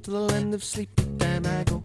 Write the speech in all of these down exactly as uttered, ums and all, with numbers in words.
to the land of sleepy time I go.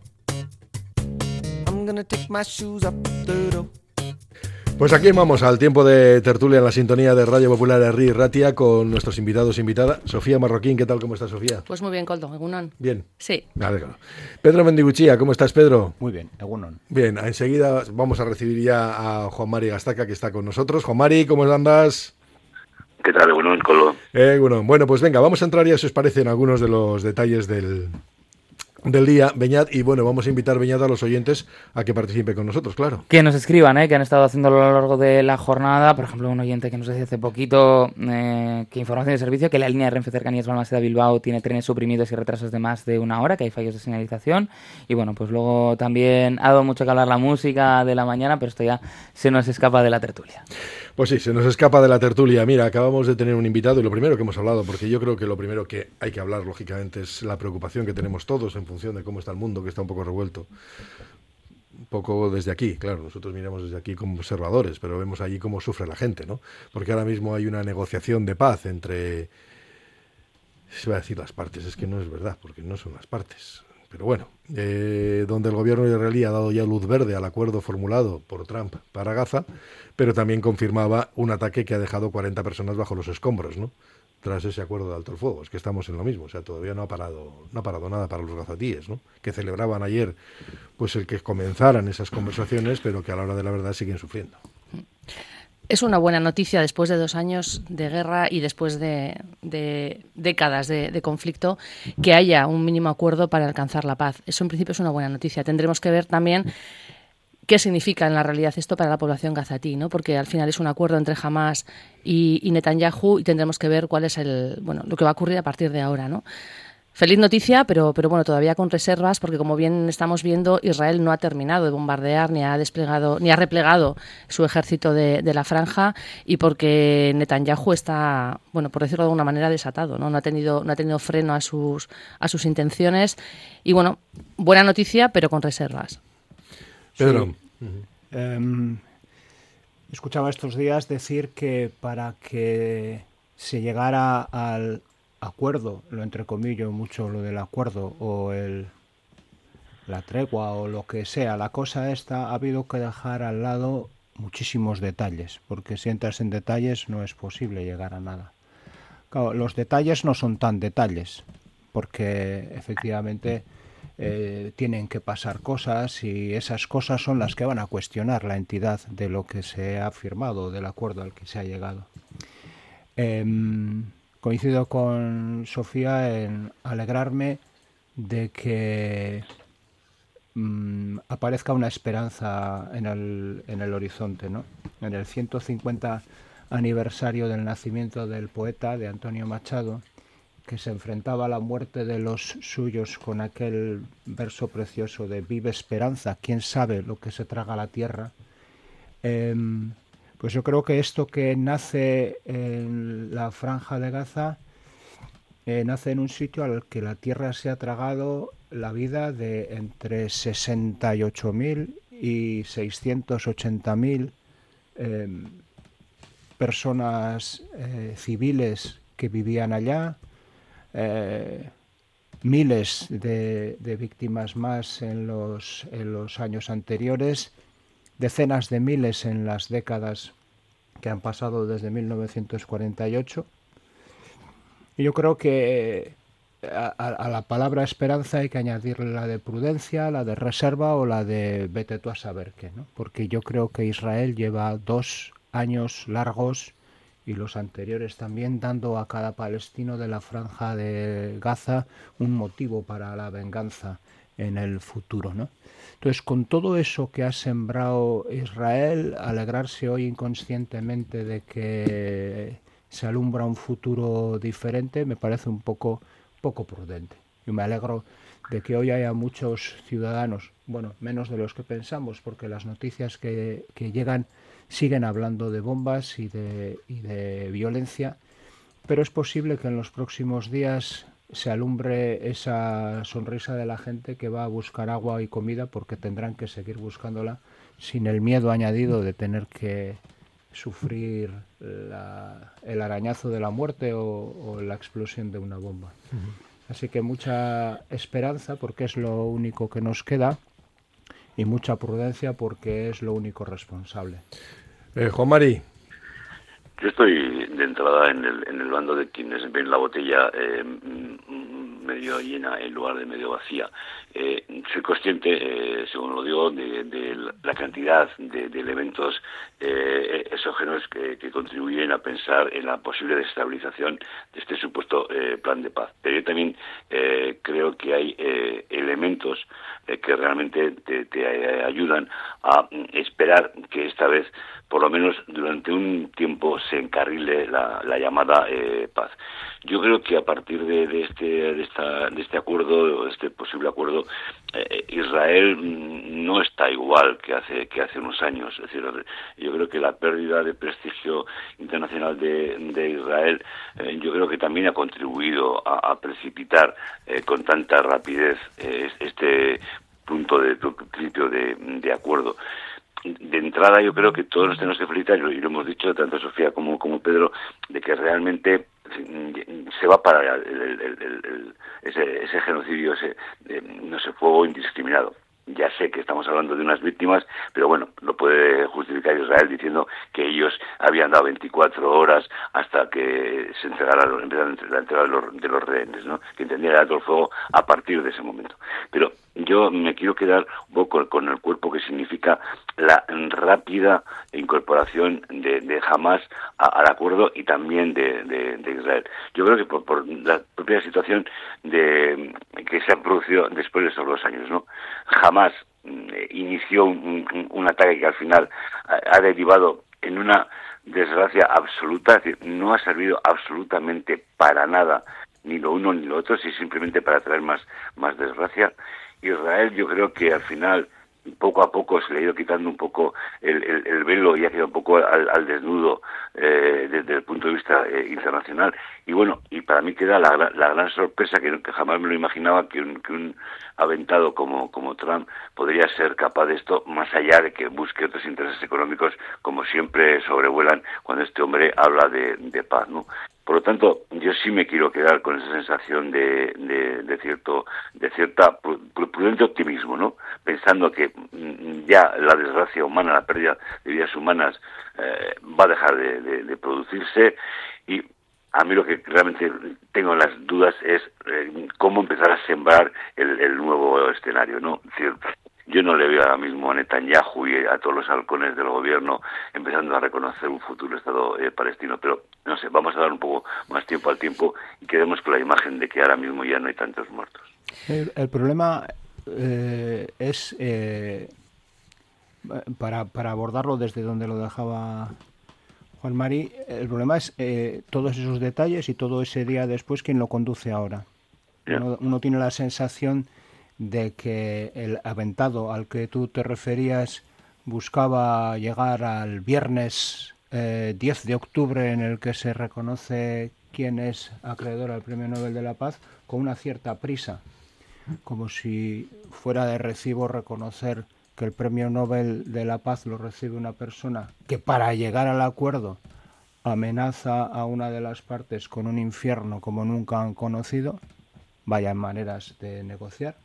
I'm gonna take my shoes up the door. Pues aquí vamos al tiempo de tertulia en la sintonía de Radio Popular Herri Ratia con nuestros invitados e invitada. Sofía Marroquín, ¿qué tal? ¿Cómo está Sofía? Pues muy bien, Coldo, egunon. Bien. Sí. Vale, claro. Pedro Mendiguchía, ¿cómo estás, Pedro? Muy bien, egunon. Bien, enseguida vamos a recibir ya a Juan Mari Gastaca, que está con nosotros. Juan Mari, ¿cómo andas? ¿Qué tal, egunon, Colo? Eh, bueno, bueno, pues venga, vamos a entrar ya, si os parece, en algunos de los detalles del... del día, Beñat, y bueno, vamos a invitar, Beñat, a los oyentes a que participen con nosotros, claro. Que nos escriban, ¿eh? Que han estado haciendo a lo largo de la jornada. Por ejemplo, un oyente que nos decía hace poquito eh, que información de servicio, que la línea de Renfe Cercanías Balmaseda-Bilbao tiene trenes suprimidos y retrasos de más de una hora, que hay fallos de señalización. Y bueno, pues luego también ha dado mucho que hablar la música de la mañana, pero esto ya se nos escapa de la tertulia. Pues sí, se nos escapa de la tertulia. Mira, acabamos de tener un invitado y lo primero que hemos hablado, porque yo creo que lo primero que hay que hablar, lógicamente, es la preocupación que tenemos todos en función de cómo está el mundo, que está un poco revuelto. Un poco desde aquí, claro, nosotros miramos desde aquí como observadores, pero vemos allí cómo sufre la gente, ¿no? Porque ahora mismo hay una negociación de paz entre... Se va a decir las partes, es que no es verdad, porque no son las partes. Pero bueno, eh, donde el gobierno israelí ha dado ya luz verde al acuerdo formulado por Trump para Gaza, pero también confirmaba un ataque que ha dejado cuarenta personas bajo los escombros, ¿no? Tras ese acuerdo de alto el fuego. Es que estamos en lo mismo, o sea, todavía no ha parado, no ha parado nada para los gazatíes, ¿no? Que celebraban ayer, pues el que comenzaran esas conversaciones, pero que a la hora de la verdad siguen sufriendo. Es una buena noticia después de dos años de guerra y después de, de décadas de, de conflicto que haya un mínimo acuerdo para alcanzar la paz. Eso en principio es una buena noticia. Tendremos que ver también qué significa en la realidad esto para la población gazatí, ¿no? Porque al final es un acuerdo entre Hamás y, y Netanyahu y tendremos que ver cuál es el, bueno, lo que va a ocurrir a partir de ahora, ¿no? Feliz noticia, pero, pero bueno, todavía con reservas, porque como bien estamos viendo, Israel no ha terminado de bombardear ni ha desplegado ni ha replegado su ejército de, de la franja, y porque Netanyahu está, bueno, por decirlo de alguna manera, desatado, ¿no? No ha tenido, no ha tenido freno a sus, a sus intenciones. Y bueno, buena noticia, pero con reservas. Pedro. Sí. Um, escuchaba estos días decir que para que se llegara al acuerdo, lo entrecomillo mucho lo del acuerdo o el la tregua o lo que sea, la cosa esta, ha habido que dejar al lado muchísimos detalles, porque si entras en detalles no es posible llegar a nada. Claro, los detalles no son tan detalles, porque efectivamente eh, tienen que pasar cosas y esas cosas son las que van a cuestionar la entidad de lo que se ha firmado, del acuerdo al que se ha llegado. Eh, Coincido con Sofía en alegrarme de que mmm, aparezca una esperanza en el, en el horizonte, ¿no? En el ciento cincuenta aniversario del nacimiento del poeta, de Antonio Machado, que se enfrentaba a la muerte de los suyos con aquel verso precioso de «Vive esperanza, quién sabe lo que se traga la tierra». Eh, Pues yo creo que esto que nace en la Franja de Gaza eh, nace en un sitio al que la tierra se ha tragado la vida de entre sesenta y ocho mil y seiscientos ochenta mil eh, personas eh, civiles que vivían allá, eh, miles de, de víctimas más en los, en los años anteriores, decenas de miles en las décadas que han pasado desde mil novecientos cuarenta y ocho. Y yo creo que a, a la palabra esperanza hay que añadirle la de prudencia, la de reserva o la de vete tú a saber qué, ¿no? Porque yo creo que Israel lleva dos años largos, y los anteriores también, dando a cada palestino de la Franja de Gaza un motivo para la venganza en el futuro, ¿no? Entonces, con todo eso que ha sembrado Israel, alegrarse hoy inconscientemente de que se alumbra un futuro diferente me parece un poco, poco prudente. Yo me alegro de que hoy haya muchos ciudadanos, bueno, menos de los que pensamos, porque las noticias que, que llegan siguen hablando de bombas y de, y de violencia, pero es posible que en los próximos días se alumbre esa sonrisa de la gente que va a buscar agua y comida, porque tendrán que seguir buscándola sin el miedo añadido de tener que sufrir la, el arañazo de la muerte o, o la explosión de una bomba. Así que mucha esperanza porque es lo único que nos queda y mucha prudencia porque es lo único responsable. Eh, Juan Mari. Yo estoy de entrada en el, en el bando de quienes ven la botella eh, medio llena en lugar de medio vacía. Eh, soy consciente, eh, según lo digo, de, de la cantidad de, de elementos eh, exógenos que, que contribuyen a pensar en la posible desestabilización de este supuesto eh, plan de paz. Pero yo también eh, creo que hay eh, elementos eh, que realmente te, te ayudan a esperar que esta vez, por lo menos durante un tiempo, se encarrile la, la llamada eh, paz. Yo creo que a partir de, de este de esta de este acuerdo, de este posible acuerdo, eh, Israel no está igual que hace que hace unos años. Es decir, yo creo que la pérdida de prestigio internacional de, de Israel, eh, yo creo que también ha contribuido a, a precipitar eh, con tanta rapidez eh, este punto de principio de, de acuerdo. De entrada, yo creo que todos nos tenemos que felicitar, y lo hemos dicho tanto Sofía como, como Pedro, de que realmente se va a parar el, el, el, el, ese, ese genocidio, ese eh, no sé, fuego indiscriminado. Ya sé que estamos hablando de unas víctimas, pero bueno, lo puede justificar Israel diciendo que ellos habían dado veinticuatro horas hasta que se entregara, empezaron la entrega de los, de los rehenes, ¿no? Que entendía el alto el fuego a partir de ese momento. Pero yo me quiero quedar un poco con el cuerpo que significa la rápida incorporación de, de Hamás a, al acuerdo y también de, de, de Israel. Yo creo que por, por la propia situación de que se ha producido después de esos dos años, ¿no? Hamás eh, inició un, un, un ataque que al final ha, ha derivado en una desgracia absoluta, es decir, no ha servido absolutamente para nada ni lo uno ni lo otro, sino simplemente para traer más, más desgracia. Israel, yo creo que al final, poco a poco, se le ha ido quitando un poco el, el, el velo y ha quedado un poco al, al desnudo eh, desde el punto de vista eh, internacional. Y bueno, y para mí queda la, la gran sorpresa, que, que jamás me lo imaginaba, que un, que un aventado como, como Trump podría ser capaz de esto, más allá de que busque otros intereses económicos, como siempre sobrevuelan cuando este hombre habla de, de paz, ¿no? Por lo tanto, yo sí me quiero quedar con esa sensación de, de, de cierto, de cierta prudente optimismo, ¿no? Pensando que ya la desgracia humana, la pérdida de vidas humanas, eh, va a dejar de, de, de producirse, y a mí lo que realmente tengo las dudas es eh, cómo empezar a sembrar el, el nuevo escenario, ¿no? Es decir, yo no le veo ahora mismo a Netanyahu y a todos los halcones del gobierno empezando a reconocer un futuro Estado eh, palestino, pero no sé, vamos a dar un poco más tiempo al tiempo y quedemos con la imagen de que ahora mismo ya no hay tantos muertos. El, el problema eh, es, eh, para, para abordarlo desde donde lo dejaba Juan Mari, el problema es eh, todos esos detalles y todo ese día después, ¿quién lo conduce ahora? Yeah. Uno, uno tiene la sensación de que el aventado al que tú te referías buscaba llegar al viernes eh, diez de octubre, en el que se reconoce quién es acreedor al Premio Nobel de la Paz, con una cierta prisa, como si fuera de recibo reconocer que el Premio Nobel de la Paz lo recibe una persona que, para llegar al acuerdo, amenaza a una de las partes con un infierno como nunca han conocido. Vaya maneras de negociar.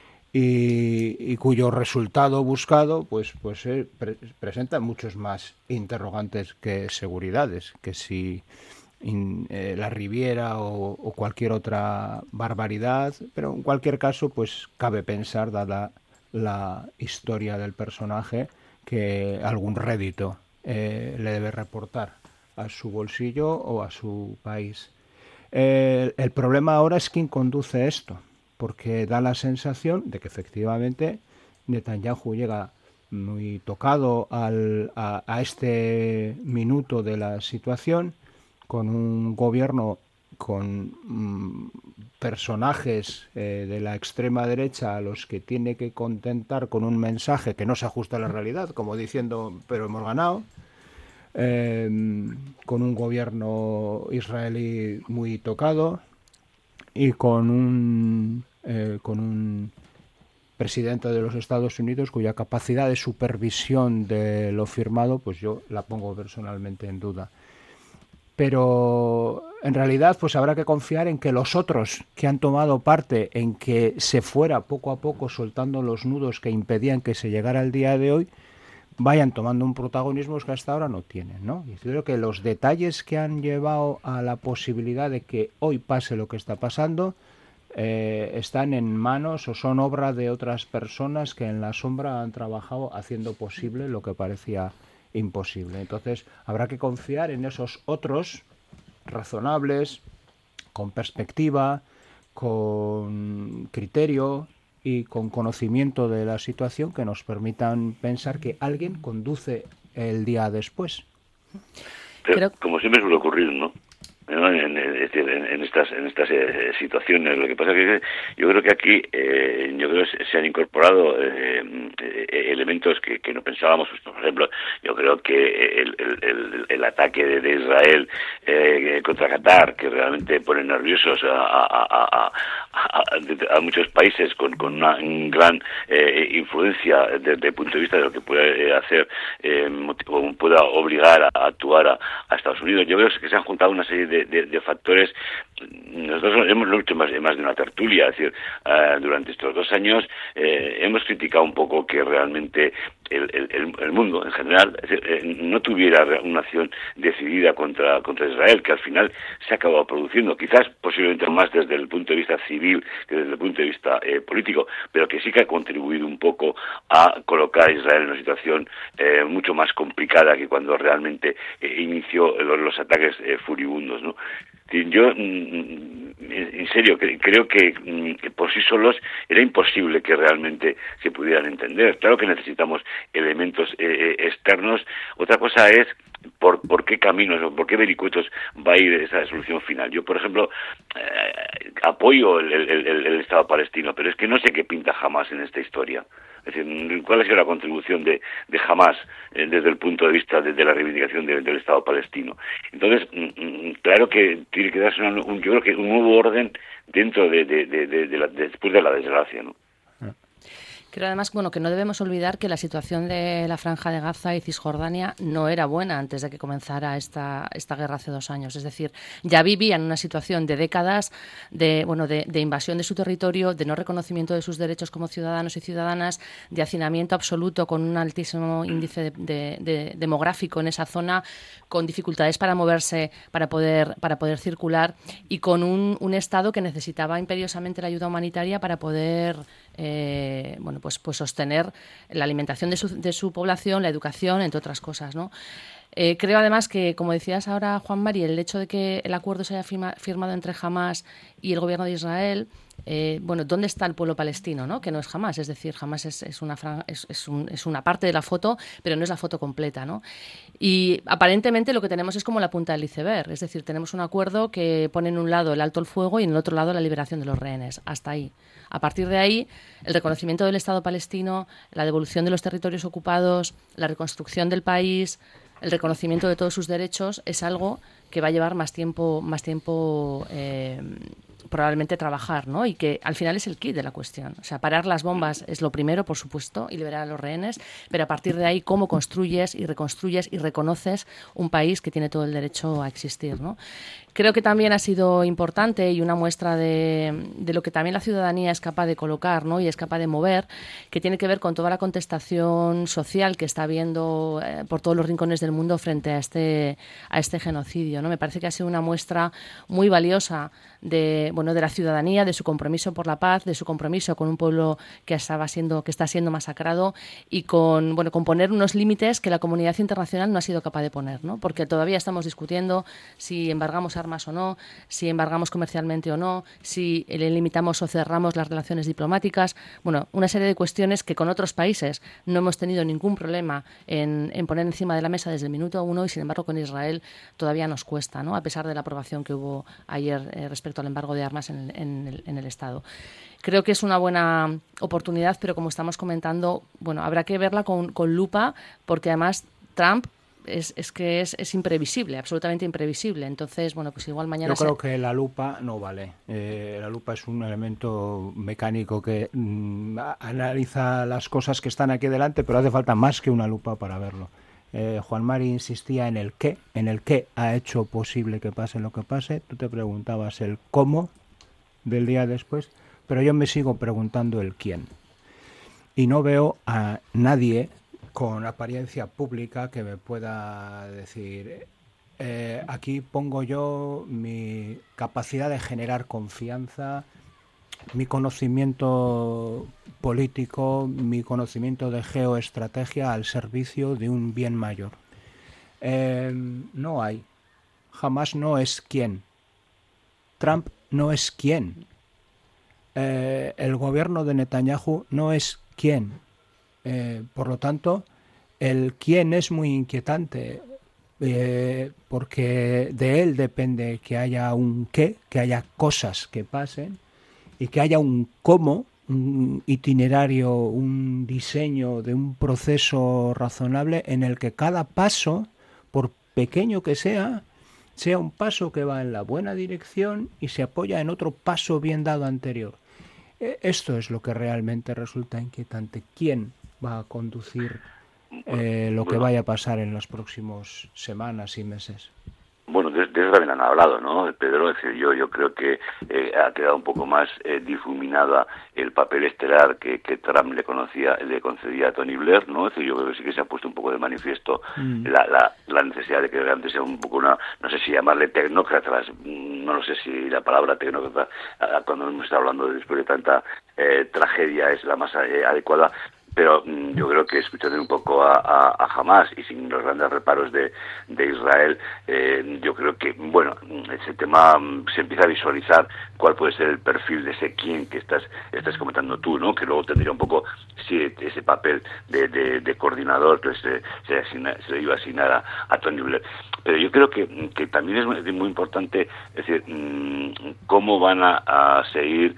Y, y cuyo resultado buscado pues pues eh, pre presenta muchos más interrogantes que seguridades, que si in, eh, la Riviera o, o cualquier otra barbaridad, pero en cualquier caso pues cabe pensar, dada la historia del personaje, que algún rédito eh, le debe reportar a su bolsillo o a su país. Eh, el problema ahora es quién conduce esto, porque da la sensación de que efectivamente Netanyahu llega muy tocado al, a, a este minuto de la situación, con un gobierno con mmm, personajes eh, de la extrema derecha a los que tiene que contentar con un mensaje que no se ajusta a la realidad, como diciendo, pero hemos ganado. Eh, con un gobierno israelí muy tocado y con un eh, con un presidente de los Estados Unidos cuya capacidad de supervisión de lo firmado pues yo la pongo personalmente en duda. pero en realidad pues habrá que confiar en que los otros que han tomado parte en que se fuera poco a poco soltando los nudos que impedían que se llegara al día de hoy, vayan tomando un protagonismo que hasta ahora no tienen, ¿no? Y creo que los detalles que han llevado a la posibilidad de que hoy pase lo que está pasando eh, están en manos o son obra de otras personas que en la sombra han trabajado haciendo posible lo que parecía imposible. Entonces habrá que confiar en esos otros razonables, con perspectiva, con criterio y con conocimiento de la situación que nos permitan pensar que alguien conduce el día después. Pero, Pero... como siempre suele ocurrir, ¿no? ¿no? En, en, en, en estas en estas eh, situaciones. Lo que pasa es que yo creo que aquí eh, yo creo que se han incorporado eh, eh, elementos que, que no pensábamos. Por ejemplo, yo creo que el, el, el, el ataque de, de Israel eh, contra Qatar, que realmente pone nerviosos a, a, a, a, a, a muchos países con, con una gran eh, influencia desde el punto de vista de lo que puede hacer eh, o pueda obligar a, a actuar a, a Estados Unidos. Yo creo que se han juntado una serie de, de, de factores. Nosotros hemos hecho más, más de una tertulia, es decir, uh, durante estos dos años eh, hemos criticado un poco que realmente el, el, el mundo en general es decir, eh, no tuviera una acción decidida contra contra Israel, que al final se ha acabado produciendo, quizás posiblemente más desde el punto de vista civil que desde el punto de vista eh, político, pero que sí que ha contribuido un poco a colocar a Israel en una situación eh, mucho más complicada que cuando realmente eh, inició los, los ataques eh, furibundos, ¿no? Yo, en serio, creo que por sí solos era imposible que realmente se pudieran entender. Claro que necesitamos elementos eh, externos. Otra cosa es por, por qué caminos o por qué vericuetos va a ir esa solución final. Yo, por ejemplo, eh, apoyo el, el, el, el Estado palestino, pero es que no sé qué pinta Hamás en esta historia. Es decir, ¿cuál ha sido la contribución de, de Hamás eh, desde el punto de vista de, de la reivindicación de, del Estado palestino? Entonces, mm, claro que tiene que darse una, un, yo creo que un nuevo orden dentro de, de, de, de, de la, de, después de la desgracia, ¿no? Creo además bueno, que no debemos olvidar que la situación de la Franja de Gaza y Cisjordania no era buena antes de que comenzara esta, esta guerra hace dos años. Es decir, ya vivían una situación de décadas de, bueno, de, de invasión de su territorio, de no reconocimiento de sus derechos como ciudadanos y ciudadanas, de hacinamiento absoluto con un altísimo índice de, de, de, demográfico en esa zona, con dificultades para moverse, para poder, para poder circular y con un, un Estado que necesitaba imperiosamente la ayuda humanitaria para poder eh, bueno, pues, pues sostener la alimentación de su, de su población, la educación, entre otras cosas, ¿no? Eh, creo además que, como decías ahora, Juan Mari, el hecho de que el acuerdo se haya firma, firmado entre Hamás y el gobierno de Israel, eh, bueno, ¿dónde está el pueblo palestino, no? Que no es Hamás, es decir, Hamás es, es, una, es, es, un, es una parte de la foto, pero no es la foto completa, ¿no? Y aparentemente lo que tenemos es como la punta del iceberg, es decir, tenemos un acuerdo que pone en un lado el alto el fuego y en el otro lado la liberación de los rehenes, hasta ahí. A partir de ahí, el reconocimiento del Estado palestino, la devolución de los territorios ocupados, la reconstrucción del país, el reconocimiento de todos sus derechos es algo que va a llevar más tiempo, más tiempo eh, probablemente trabajar, ¿no? Y que al final es el kit de la cuestión. O sea, parar las bombas es lo primero, por supuesto, y liberar a los rehenes, pero a partir de ahí, cómo construyes y reconstruyes y reconoces un país que tiene todo el derecho a existir, ¿no? Creo que también ha sido importante y una muestra de, de lo que también la ciudadanía es capaz de colocar, ¿no? Y es capaz de mover, que tiene que ver con toda la contestación social que está habiendo eh, por todos los rincones del mundo frente a este, a este genocidio, ¿no? Me parece que ha sido una muestra muy valiosa de, bueno, de la ciudadanía, de su compromiso por la paz, de su compromiso con un pueblo que estaba siendo, que está siendo masacrado y con, bueno, con poner unos límites que la comunidad internacional no ha sido capaz de poner, ¿no? Porque todavía estamos discutiendo si embargamos armas o no, si embargamos comercialmente o no, si le limitamos o cerramos las relaciones diplomáticas. Bueno, una serie de cuestiones que con otros países no hemos tenido ningún problema en, en poner encima de la mesa desde el minuto uno y, sin embargo, con Israel todavía nos cuesta, ¿no? A pesar de la aprobación que hubo ayer eh, respecto al embargo de armas en el, en el, en el Estado. Creo que es una buena oportunidad, pero como estamos comentando, bueno, habrá que verla con, con lupa, porque además Trump Es, es que es, es imprevisible, absolutamente imprevisible. Entonces, bueno, pues igual mañana... Yo creo se... que la lupa no vale. Eh, la lupa es un elemento mecánico que mm, analiza las cosas que están aquí delante, pero hace falta más que una lupa para verlo. Eh, Juan Mari insistía en el qué, en el qué ha hecho posible que pase lo que pase. Tú te preguntabas el cómo del día después, pero yo me sigo preguntando el quién. Y no veo a nadie con apariencia pública que me pueda decir, eh, aquí pongo yo mi capacidad de generar confianza, mi conocimiento político, mi conocimiento de geoestrategia al servicio de un bien mayor. Eh, no hay. Jamás no es quién. Trump no es quién. Eh, el gobierno de Netanyahu no es quién. Eh, por lo tanto, el quién es muy inquietante, eh, porque de él depende que haya un qué, que haya cosas que pasen, y que haya un cómo, un itinerario, un diseño de un proceso razonable en el que cada paso, por pequeño que sea, sea un paso que va en la buena dirección y se apoya en otro paso bien dado anterior. Esto es lo que realmente resulta inquietante. ¿Quién va a conducir eh, lo que vaya a pasar en las próximas semanas y meses? Bueno, de, de eso también han hablado, ¿no, Pedro? Es decir, yo, yo creo que eh, ha quedado un poco más eh, difuminada el papel estelar que, que Trump le conocía, le concedía a Tony Blair, ¿no? Es decir, yo creo que sí que se ha puesto un poco de manifiesto mm. la, la, la necesidad de que realmente sea un poco una, no sé si llamarle tecnócratas, no lo sé si la palabra tecnócrata, cuando hemos estado hablando de, después de tanta eh, tragedia, es la más eh, adecuada. Pero mm, yo creo que escuchando un poco a, a, a Hamás y sin los grandes reparos de, de Israel, eh, yo creo que, bueno, ese tema mm, se empieza a visualizar cuál puede ser el perfil de ese quién que estás estás comentando tú, ¿no? Que luego tendría un poco sí, ese papel de, de, de coordinador que se, se, asigna, se le iba a asignar a, a Tony Blair. Pero yo creo que, que también es muy, muy importante, es decir, mmm, cómo van a, a seguir,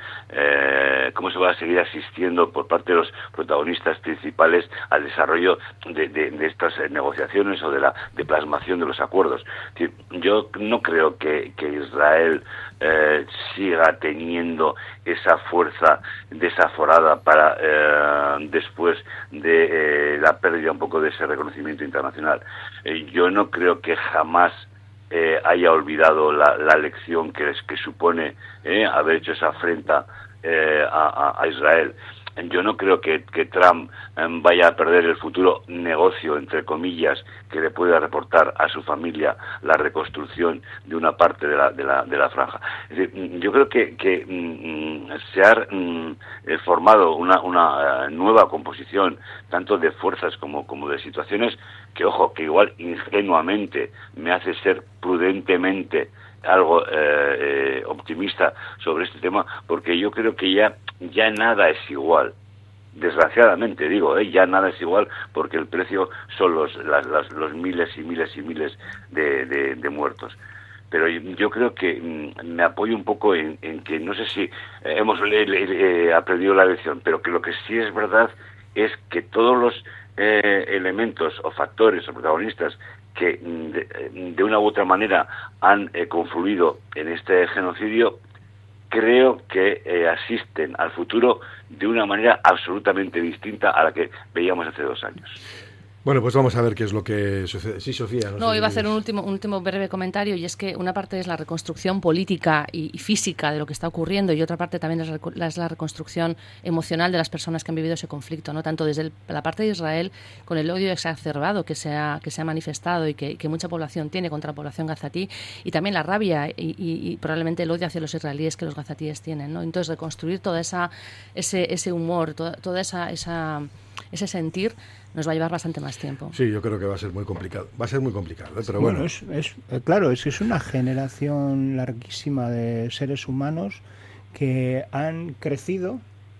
eh, cómo se va a seguir asistiendo por parte de los protagonistas principales al desarrollo de, de, de estas negociaciones o de la de plasmación de los acuerdos. Es decir, yo no creo que, que Israel eh, siga teniendo esa fuerza desaforada para eh, después de eh, la pérdida un poco de ese reconocimiento internacional. Eh, yo no creo que jamás eh, haya olvidado la, la lección que, es, que supone eh, haber hecho esa afrenta eh, a, a Israel. Yo no creo que, que Trump eh, vaya a perder el futuro negocio, entre comillas, que le pueda reportar a su familia la reconstrucción de una parte de la, de la, de la franja. Es decir, yo creo que, que mm, se ha mm, formado una, una uh, nueva composición, tanto de fuerzas como, como de situaciones, que, ojo, que igual ingenuamente me hace ser prudentemente algo eh, eh, optimista sobre este tema, porque yo creo que ya ya nada es igual, desgraciadamente digo, ¿eh? ya nada es igual, porque el precio son los las, las, los miles y miles y miles de, de, de muertos. Pero yo creo que mm, me apoyo un poco en, en que no sé si eh, hemos le, le, eh, aprendido la lección, pero que lo que sí es verdad es que todos los eh, elementos o factores o protagonistas que de, de una u otra manera han eh, confluido en este genocidio, creo que eh, asisten al futuro de una manera absolutamente distinta a la que veíamos hace dos años. Bueno, pues vamos a ver qué es lo que sucede. Sí, Sofía. No, no sé iba a si hacer un último, un último breve comentario, y es que una parte es la reconstrucción política y, y física de lo que está ocurriendo, y otra parte también es la, es la reconstrucción emocional de las personas que han vivido ese conflicto, ¿no? Tanto desde el, la parte de Israel, con el odio exacerbado que se ha, que se ha manifestado y que, que mucha población tiene contra la población gazatí, y también la rabia y, y, y probablemente el odio hacia los israelíes que los gazatíes tienen, ¿no? Entonces, reconstruir toda esa ese, ese humor, toda, toda esa, esa ese sentir nos va a llevar bastante más tiempo. Sí, yo creo que va a ser muy complicado. Va a ser muy complicado, ¿eh? Pero bueno. bueno es, es, claro, es que es una generación larguísima de seres humanos que han crecido.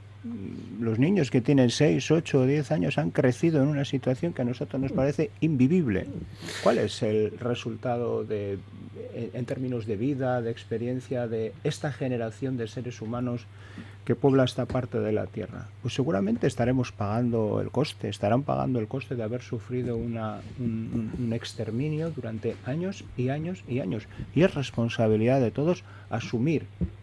Los niños que tienen seis, ocho o diez años han crecido en una situación que a nosotros nos parece invivible. ¿Cuál es el resultado de, en términos de vida, de experiencia, de esta generación de seres humanos que puebla esta parte de la Tierra? Pues seguramente estaremos pagando el coste, estarán pagando el coste de haber sufrido una, un, un exterminio durante años y años y años. Y es responsabilidad de todos asumir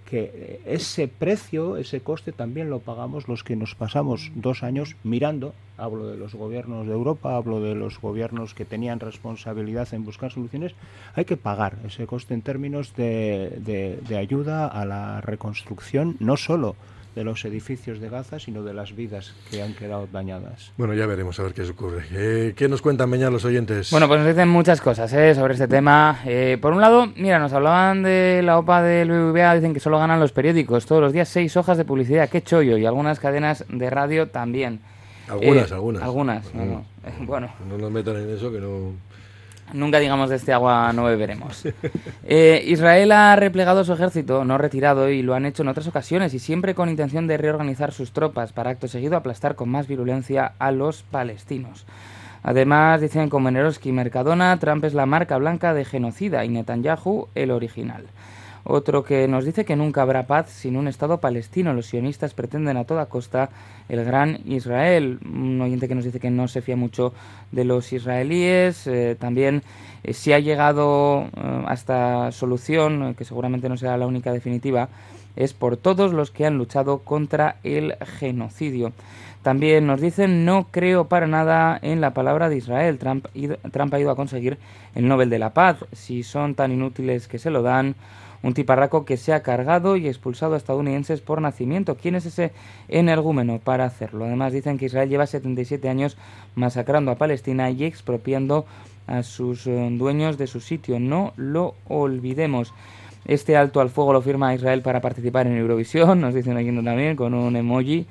que ese precio, ese coste también lo pagamos los que nos pasamos dos años mirando, hablo de los gobiernos de Europa, hablo de los gobiernos que tenían responsabilidad en buscar soluciones, hay que pagar ese coste en términos de, de, de ayuda a la reconstrucción, no solo de los edificios de Gaza, sino de las vidas que han quedado dañadas. Bueno, ya veremos a ver qué ocurre. Eh, ¿Qué nos cuentan mañana los oyentes? Bueno, pues nos dicen muchas cosas ¿eh? sobre este tema. Eh, por un lado, mira, nos hablaban de la OPA del B B V A, dicen que solo ganan los periódicos, todos los días seis hojas de publicidad, qué chollo, y algunas cadenas de radio también. Algunas, eh, algunas. Algunas, no, no, no. Eh, bueno. No nos metan en eso, que no... Nunca digamos de este agua no beberemos. Eh, Israel ha replegado su ejército, no retirado, y lo han hecho en otras ocasiones, y siempre con intención de reorganizar sus tropas para acto seguido aplastar con más virulencia a los palestinos. Además, dicen como Neroski y Mercadona, Trump es la marca blanca de genocida y Netanyahu el original. Otro que nos dice que nunca habrá paz sin un Estado palestino. Los sionistas pretenden a toda costa el gran Israel. Un oyente que nos dice que no se fía mucho de los israelíes. Eh, también eh, si ha llegado eh, a esta solución, eh, que seguramente no será la única definitiva, es por todos los que han luchado contra el genocidio. También nos dicen, no creo para nada en la palabra de Israel. Trump, ido, Trump ha ido a conseguir el Nobel de la Paz. Si son tan inútiles que se lo dan... Un tiparraco que se ha cargado y expulsado a estadounidenses por nacimiento. ¿Quién es ese energúmeno para hacerlo? Además dicen que Israel lleva setenta y siete años masacrando a Palestina y expropiando a sus eh, dueños de su sitio. No lo olvidemos. Este alto al fuego lo firma Israel para participar en Eurovisión, nos dicen aquí también, con un emoji.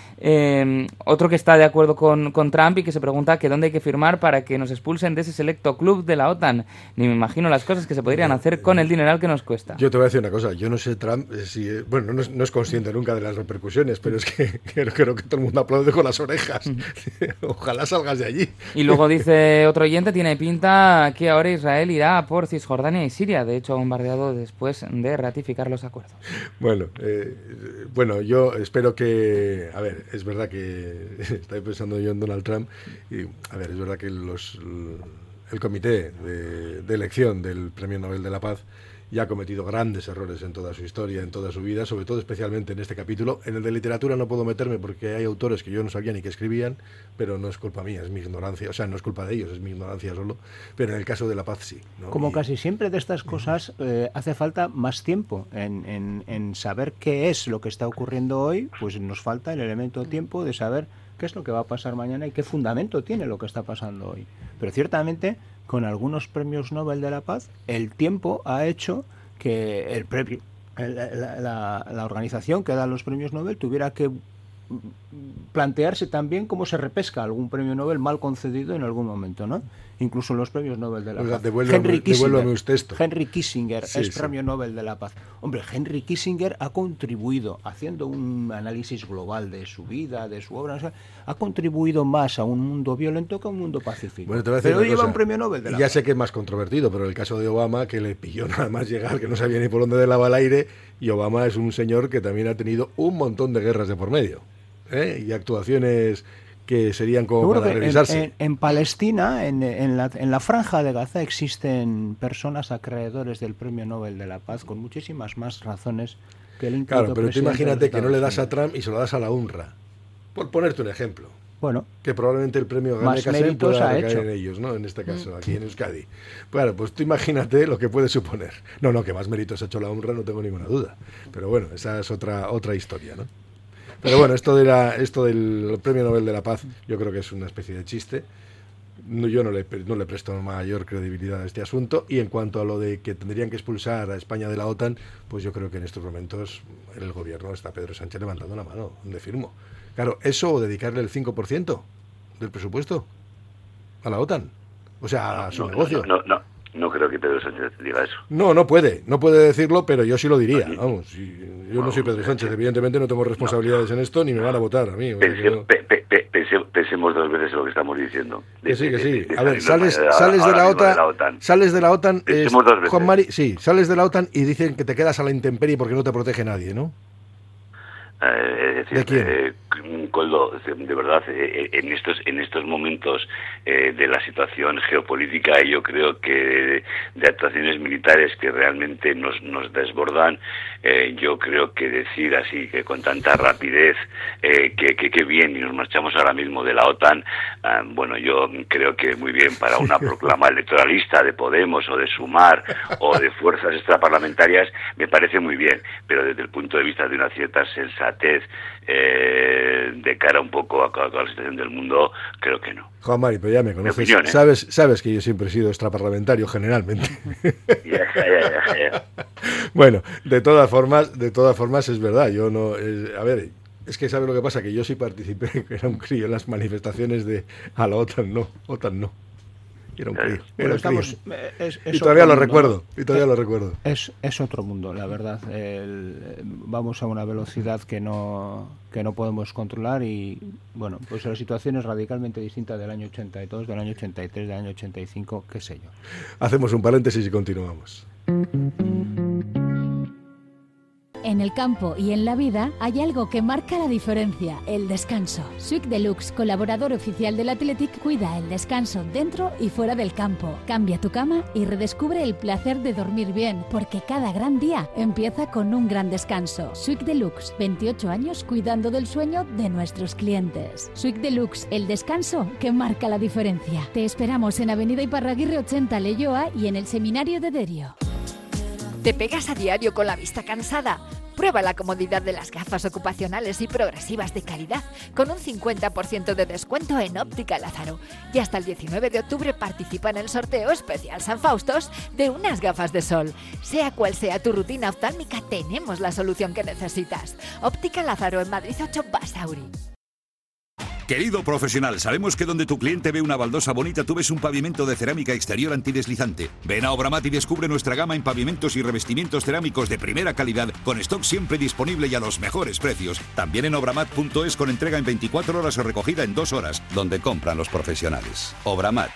Eh, otro que está de acuerdo con, con Trump y que se pregunta que dónde hay que firmar para que nos expulsen de ese selecto club de la OTAN. Ni me imagino las cosas que se podrían hacer con el dineral que nos cuesta. Yo te voy a decir una cosa, yo no sé Trump si, bueno, no es, no es consciente nunca de las repercusiones, pero es que creo, creo que todo el mundo aplaude con las orejas. Ojalá salgas de allí. Y luego dice otro oyente, tiene pinta que ahora Israel irá por Cisjordania y Siria, de hecho ha bombardeado después de ratificar los acuerdos. Bueno, eh, bueno, yo espero que, a ver, es verdad que estoy pensando yo en Donald Trump y, a ver, es verdad que los, el comité de, de elección del Premio Nobel de la Paz ya ha cometido grandes errores en toda su historia, en toda su vida, sobre todo especialmente en este capítulo. En el de literatura no puedo meterme porque hay autores que yo no sabía ni que escribían, pero no es culpa mía, es mi ignorancia, o sea, no es culpa de ellos, es mi ignorancia solo, pero en el caso de la paz sí, ¿no? Como y... casi siempre de estas cosas eh, hace falta más tiempo en, en, en saber qué es lo que está ocurriendo hoy, pues nos falta el elemento tiempo de saber qué es lo que va a pasar mañana y qué fundamento tiene lo que está pasando hoy. Pero ciertamente, con algunos premios Nobel de la Paz, el tiempo ha hecho que el premio, la, la, la organización que da los premios Nobel tuviera que plantearse también cómo se repesca algún premio Nobel mal concedido en algún momento, ¿no? Incluso los premios Nobel de la Oiga, Paz. devuélvame, Henry Kissinger, devuélvame usted esto. Henry Kissinger Sí, es sí. premio Nobel de la Paz. Hombre, Henry Kissinger ha contribuido, haciendo un análisis global de su vida, de su obra, o sea, ha contribuido más a un mundo violento que a un mundo pacífico. Bueno, te voy a decir pero una hoy lleva cosa. un premio Nobel de la Y ya Paz. sé que es más controvertido, pero el caso de Obama, que le pilló nada más llegar, que no sabía ni por dónde delaba el aire, y Obama es un señor que también ha tenido un montón de guerras de por medio, ¿eh? Y actuaciones que serían como Seguro para que en, revisarse. en- en Palestina, en, en la, en la franja de Gaza, existen personas acreedores del Premio Nobel de la Paz con muchísimas más razones que el incluso Claro, pero tú presidente de imagínate los que no le das Estados a Trump y se lo das a la UNRWA. Por ponerte un ejemplo. Unidos. Bueno, Que probablemente el premio Más Gane Casem méritos pueda ha recaer hecho. en ellos, ¿no? En este caso, aquí en Euskadi. Claro, pues tú imagínate lo que puede suponer. No, no, que más méritos ha hecho la UNRWA, no tengo ninguna duda. Pero bueno, esa es otra otra historia, ¿no? Pero bueno, esto, de la, esto del Premio Nobel de la Paz yo creo que es una especie de chiste. No, yo no le, no le presto mayor credibilidad a este asunto. Y en cuanto a lo de que tendrían que expulsar a España de la OTAN, pues yo creo que en estos momentos en el gobierno está Pedro Sánchez levantando la mano, donde firmo. Claro, eso o dedicarle el cinco por ciento del presupuesto a la OTAN. O sea, a su no, negocio. No, no, no, no creo que Pedro Sánchez diga eso. No, no puede, no puede decirlo, pero yo sí lo diría. Vamos, si- yo no soy Pedro Sánchez, evidentemente no tengo responsabilidades en esto, ni me van a votar a mí. o sea, Pense- yo- pe- pe- pe- pense- pensemos dos veces lo que estamos diciendo. De- Que sí, que de- sí. de- de A ver, salir sales, de la- sales de ahora la mismo OTAN, de la OTAN. sales de la OTAN, es- Pensemos dos veces. Juan Mari, sí, sales de la OTAN y dicen que te quedas a la intemperie porque no te protege nadie, ¿no? Eh, es decir, ¿De quién? eh, Koldo, de verdad, en estos en estos momentos eh, de la situación geopolítica, yo creo que de, de actuaciones militares que realmente nos nos desbordan, eh, yo creo que decir así que con tanta rapidez eh, que, que que bien y nos marchamos ahora mismo de la OTAN, eh, bueno, yo creo que muy bien para una proclama electoralista de Podemos o de Sumar o de fuerzas extraparlamentarias, me parece muy bien, pero desde el punto de vista de una cierta sensatez eh, de cara un poco a, a la situación del mundo, creo que no. Juan Mari, pero ya me conoces, opinión, ¿eh? sabes, sabes que yo siempre he sido extraparlamentario generalmente. Ya, ya, ya, ya. Bueno, de todas formas, de todas formas es verdad, yo no, es, a ver, es que ¿sabes lo que pasa? Que yo sí participé, que era un crío en las manifestaciones de a la OTAN no, OTAN no. Era un crío. Bueno, Era estamos, crío. es, es y todavía lo mundo, recuerdo, ¿no? y todavía lo recuerdo. Es, es otro mundo, la verdad. El, vamos a una velocidad que no que no podemos controlar y, bueno, pues la situación es radicalmente distinta del año ochenta y dos, del año ochenta y tres, del año ochenta y cinco, qué sé yo. Hacemos un paréntesis y continuamos. En el campo y en la vida hay algo que marca la diferencia, el descanso. Swick Deluxe, colaborador oficial del Athletic, cuida el descanso dentro y fuera del campo. Cambia tu cama y redescubre el placer de dormir bien, porque cada gran día empieza con un gran descanso. Swick Deluxe, veintiocho años cuidando del sueño de nuestros clientes. Swick Deluxe, el descanso que marca la diferencia. Te esperamos en Avenida Iparraguirre ochenta, Leioa, y en el Seminario de Derio. ¿Te pegas a diario con la vista cansada? Prueba la comodidad de las gafas ocupacionales y progresivas de calidad con un cincuenta por ciento de descuento en Óptica Lázaro. Y hasta el diecinueve de octubre participa en el sorteo especial San Faustos de unas gafas de sol. Sea cual sea tu rutina oftálmica, tenemos la solución que necesitas. Óptica Lázaro en Madrid ocho, Basauri. Querido profesional, sabemos que donde tu cliente ve una baldosa bonita, tú ves un pavimento de cerámica exterior antideslizante. Ven a Obramat y descubre nuestra gama en pavimentos y revestimientos cerámicos de primera calidad, con stock siempre disponible y a los mejores precios. También en obramat punto es con entrega en veinticuatro horas o recogida en dos horas, donde compran los profesionales. Obramat.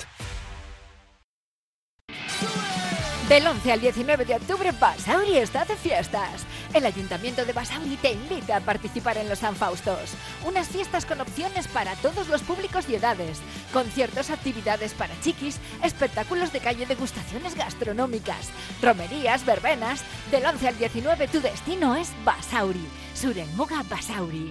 Del once al diecinueve de octubre, Basauri está de fiestas. El Ayuntamiento de Basauri te invita a participar en los San Faustos. Unas fiestas con opciones para todos los públicos y edades. Conciertos, actividades para chiquis, espectáculos de calle, degustaciones gastronómicas, romerías, verbenas. Del once al diecinueve tu destino es Basauri. Surenmuga Basauri.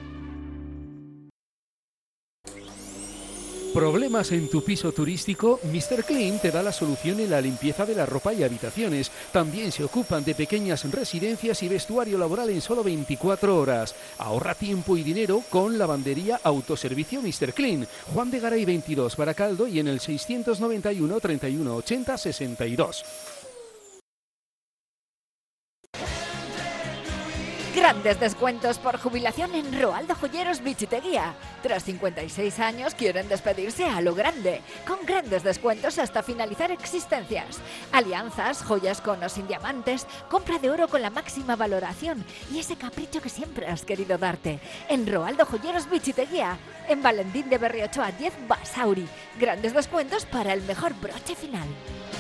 ¿Problemas en tu piso turístico? mister Clean te da la solución en la limpieza de la ropa y habitaciones. También se ocupan de pequeñas residencias y vestuario laboral en solo veinticuatro horas. Ahorra tiempo y dinero con lavandería autoservicio mister Clean. Juan de Garay veintidós, Baracaldo, y en el seiscientos noventa y uno, treinta y uno, ochenta, sesenta y dos. Grandes descuentos por jubilación en Roaldo Joyeros Bichiteguía. Tras cincuenta y seis años quieren despedirse a lo grande, con grandes descuentos hasta finalizar existencias. Alianzas, joyas con o sin diamantes, compra de oro con la máxima valoración y ese capricho que siempre has querido darte. En Roaldo Joyeros Bichiteguía, en Valentín de Berriochoa diez, Basauri. Grandes descuentos para el mejor broche final.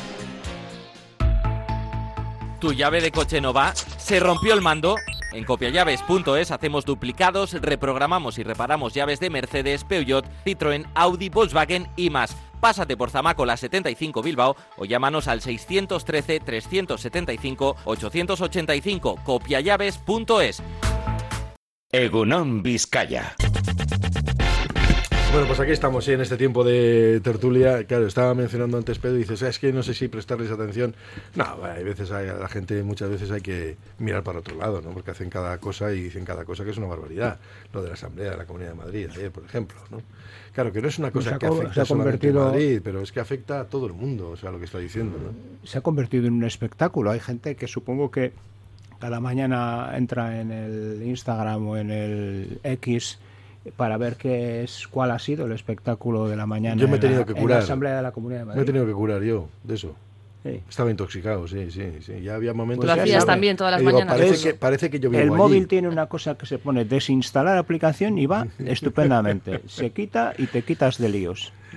¿Tu llave de coche no va? ¿Se rompió el mando? En copiallaves punto es hacemos duplicados, reprogramamos y reparamos llaves de Mercedes, Peugeot, Citroën, Audi, Volkswagen y más. Pásate por Zamácola setenta y cinco Bilbao o llámanos al seiscientos trece, trescientos setenta y cinco, ochocientos ochenta y cinco. copiallaves punto es. Egunon Vizcaya. Bueno, pues aquí estamos, sí, en este tiempo de tertulia. Claro, estaba mencionando antes Pedro y dices, es que no sé si prestarles atención. No, hay veces hay, a la gente muchas veces hay que mirar para otro lado, ¿no? Porque hacen cada cosa y dicen cada cosa que es una barbaridad. Lo de la Asamblea de la Comunidad de Madrid ayer, por ejemplo, ¿no? Claro, que no es una cosa ha, que afecta a solamente a Madrid, pero es que afecta a todo el mundo, o sea, lo que está diciendo, ¿no? Se ha convertido en un espectáculo. Hay gente que supongo que cada mañana entra en el Instagram o en el X para ver qué es, cuál ha sido el espectáculo de la mañana. Yo me he tenido en la, que curar. En la Asamblea de la Comunidad de Madrid. Me he tenido que curar yo de eso. Sí. Estaba intoxicado, sí, sí, sí. Ya había momentos... Pues lo hacías también todas las digo, mañanas. Parece que, parece que yo vivo El allí. móvil tiene una cosa que se pone desinstalar aplicación y va estupendamente. Se quita y te quitas de líos.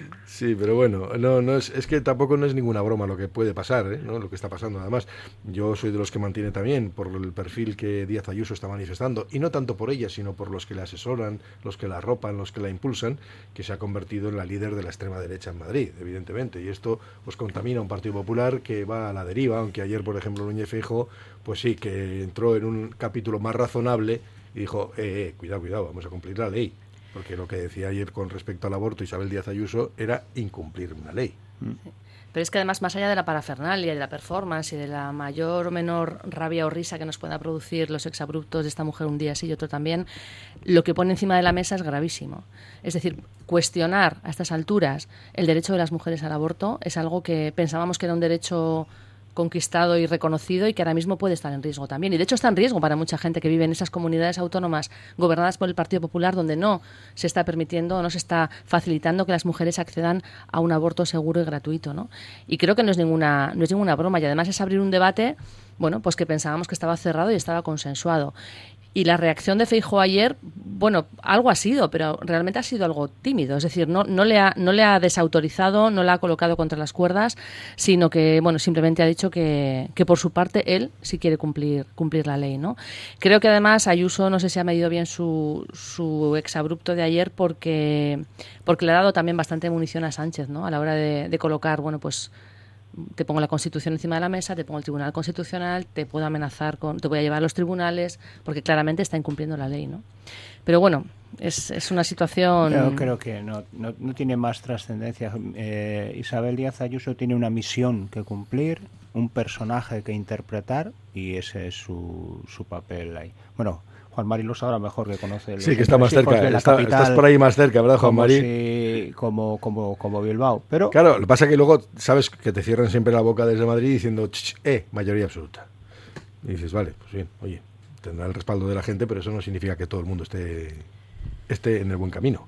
Sí, pero bueno, no, no es, es que tampoco no es ninguna broma lo que puede pasar, ¿eh? ¿no? Lo que está pasando. Además, yo soy de los que mantiene también por el perfil que Díaz Ayuso está manifestando, y no tanto por ella, sino por los que la asesoran, los que la arropan, los que la impulsan, que se ha convertido en la líder de la extrema derecha en Madrid, evidentemente. Y esto pues contamina a un Partido Popular que va a la deriva, aunque ayer, por ejemplo, Núñez Feijóo, pues sí, que entró en un capítulo más razonable y dijo, eh, eh, cuidado, cuidado, vamos a cumplir la ley. Porque lo que decía ayer con respecto al aborto Isabel Díaz Ayuso era incumplir una ley. Sí. Pero es que además, más allá de la parafernalia, de la performance y de la mayor o menor rabia o risa que nos pueda producir los exabruptos de esta mujer un día sí y otro también, lo que pone encima de la mesa es gravísimo. Es decir, cuestionar a estas alturas el derecho de las mujeres al aborto es algo que pensábamos que era un derecho conquistado y reconocido y que ahora mismo puede estar en riesgo también. Y de hecho está en riesgo para mucha gente que vive en esas comunidades autónomas gobernadas por el Partido Popular, donde no se está permitiendo, no se está facilitando que las mujeres accedan a un aborto seguro y gratuito, ¿no? Y creo que no es ninguna, no es ninguna broma, y además es abrir un debate, bueno, pues que pensábamos que estaba cerrado y estaba consensuado. Y la reacción de Feijóo ayer, bueno, algo ha sido, pero realmente ha sido algo tímido. Es decir, no, no, le ha, no le ha desautorizado, no la ha colocado contra las cuerdas, sino que, bueno, simplemente ha dicho que, que por su parte él sí quiere cumplir, cumplir la ley, ¿no? Creo que además Ayuso, no sé si ha medido bien su, su exabrupto de ayer, porque, porque le ha dado también bastante munición a Sánchez, ¿no? A la hora de, de colocar, bueno, pues te pongo la Constitución encima de la mesa, te pongo el Tribunal Constitucional, te puedo amenazar con, te voy a llevar a los tribunales, porque claramente está incumpliendo la ley, ¿no? Pero bueno, es, es una situación... Yo creo que no, no, no tiene más trascendencia. Eh, Isabel Díaz Ayuso tiene una misión que cumplir, un personaje que interpretar, y ese es su, su papel ahí. Bueno, Juan Mari lo sabrá mejor, que conoce el sí, que está más cerca, está, estás por ahí más cerca, ¿verdad, Juan Mari? Si, como, como, como Bilbao. Pero claro, lo que pasa es que luego sabes que te cierran siempre la boca desde Madrid diciendo, eh, mayoría absoluta. Y dices, vale, pues bien, oye, tendrá el respaldo de la gente, pero eso no significa que todo el mundo esté, esté en el buen camino.